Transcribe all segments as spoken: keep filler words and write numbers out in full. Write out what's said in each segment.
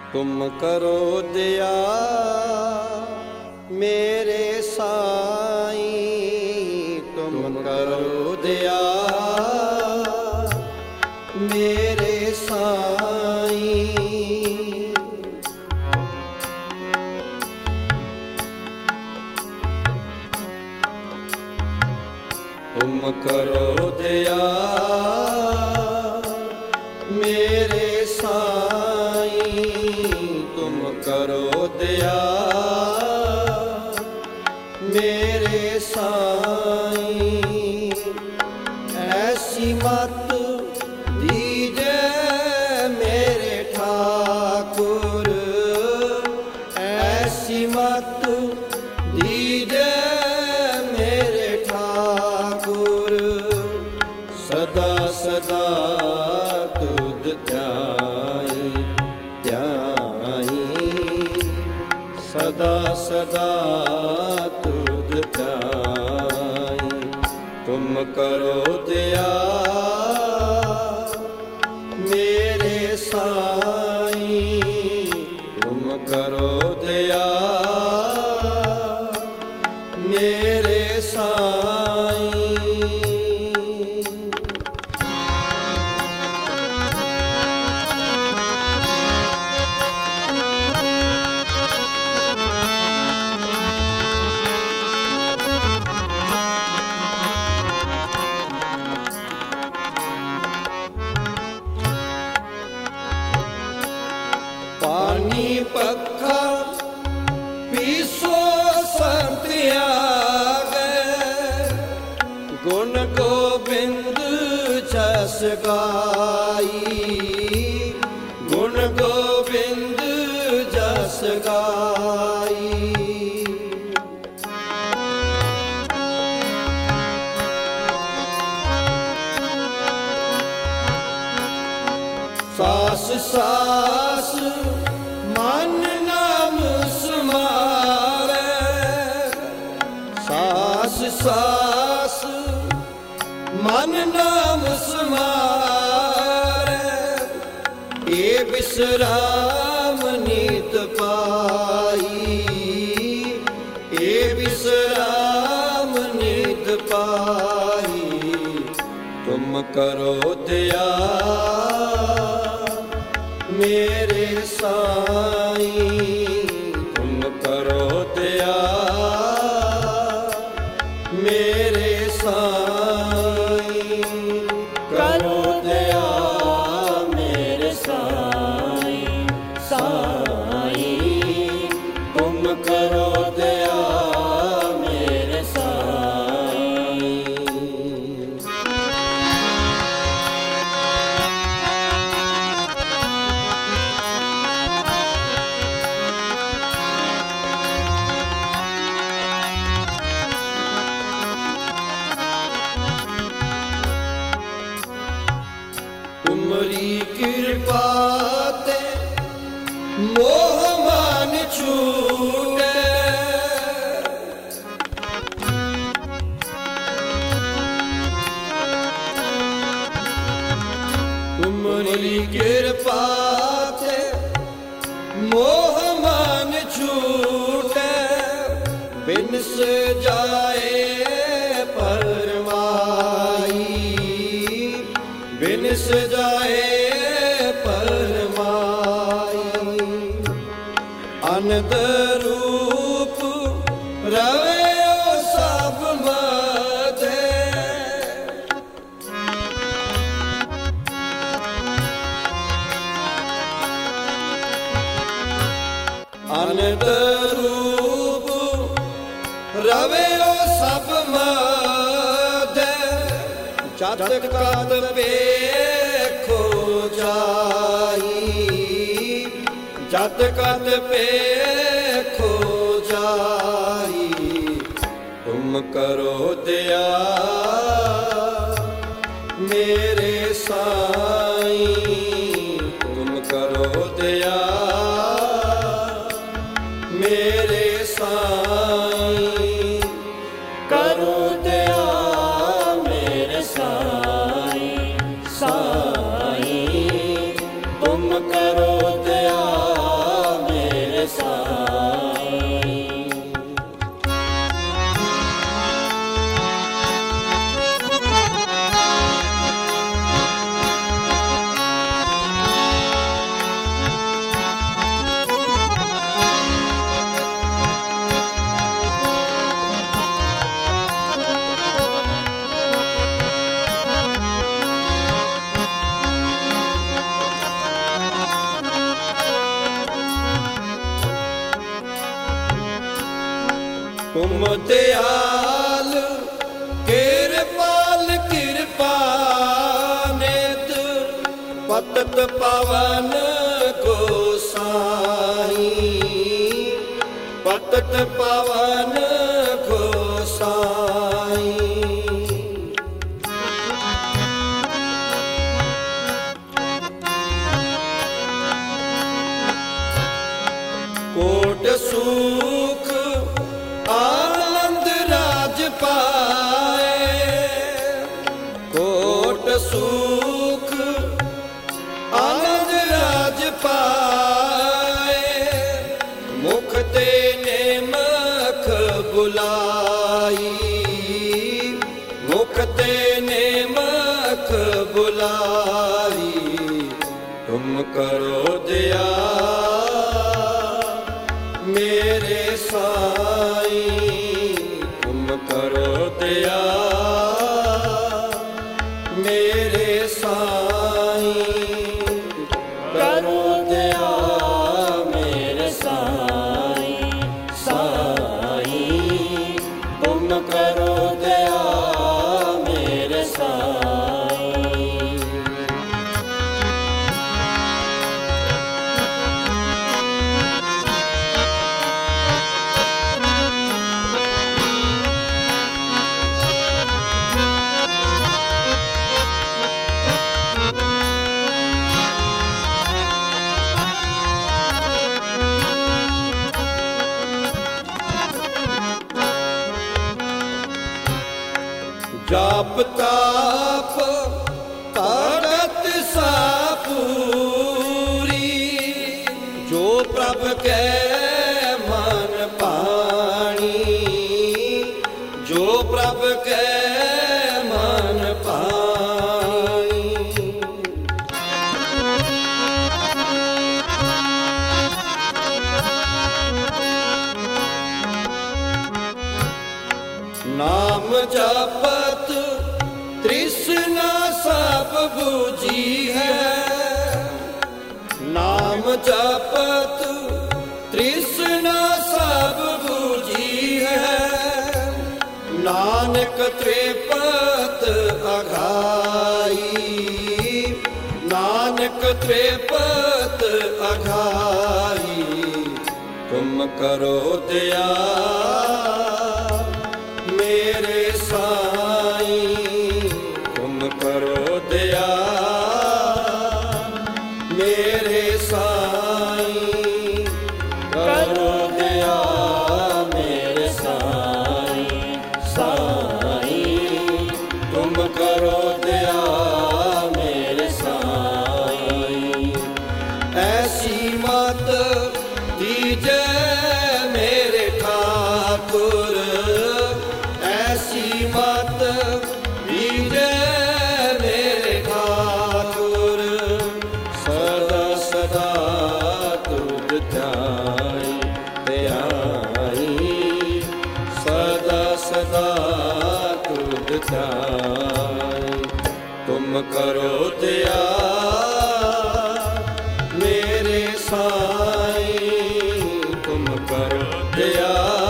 तुम करो दया मेरे साईं, तुम करो दया मेरे साईं। तुम करो दया मेरे साईं, तुम करो दया मेरे साईं। ऐसी मत दीजे मेरे ठाकुर, ऐसी मत दीजे मेरे ठाकुर। सदा सदा तुध ध्याई ध्याई, सदा सदा तुध ध्याई। तुम करो दया मेरे साईं, तुम करो दया मेरे साईं। पानी पक्खा पीसो संत आगे, गुण गोबिंद जस गाई, गुण गोबिंद जस गाई। सास सास मन नाम समारे, सास सास मन नाम समारे। ये विश्राम नीत पाई, ये विश्राम नीत पाई। तुम करो दया मेरे साईं, तुम करो दया मेरे साईं। करो दया मेरे साईं, साईं तुम करो दया मेरे साईं। तुमरी कृपा ते मोह मान छूटे, तुमरी कृपा ते मोह मान छूटे। बिन से जाए परमाई, बिन सजाए परमाई। अनंत रूप रवे सब मधे, अनंत रूप रवे सब मधे। जत कत पेखो जाई, जत कत पेखो जाई। तुम करो दया मेरे साईं, तुम करो दया मेरे साईं। करो दया मेरे साईं, साईं तुम करो दया तुम दयाल किरपाल कृपा नित पतत पावन गोसाई पतत पावन गोसाई। कोट सुख आनंद राज पाए कोट सुख आनंद राज पाए मुख ते नेमख बुलाई मुख ते नेमख बुलाई तुम करो दया मेरे साई तुम करो दया मेरे साई करो दया मेरे साई साई तुम करो दया मेरे साई। जाप ताप ताकत सा पूरी जो प्रभ के मन पानी जो प्रभ के मन पानी। नाम जपत तृष्णा सब बूझी है नाम जपत तृष्णा सब बूझी है नानक त्रिपत अघाई नानक त्रिपत अघाई तुम करो दया मेरे साई तुम करो दया मेरे साई करो दया मेरे साई साई तुम करो दया मेरे साई। ऐसी मत दीजे मेरे ठाकुर ऐसी मत दीजे मेरे ठाकुर सदा सदा तुझ ध्याई ध्याई सदा सदा तुझ ध्याई तुम करो दया मेरे साई तुम करो दया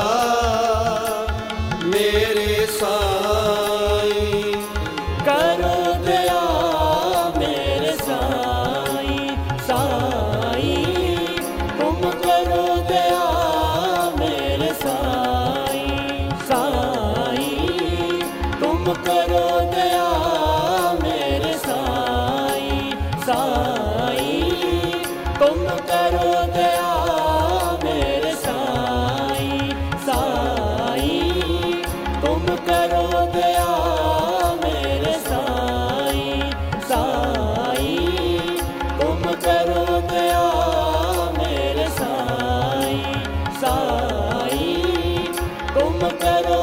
मेरे साई करो दया मेरे साई साई तुम करो दया मेरे साई साई तुम करो दया मेरे साई साई तुम करो दया मेरे साई साई तुम करो दया मेरे साई साई तुम करो दया मेरे साई साई तुम करो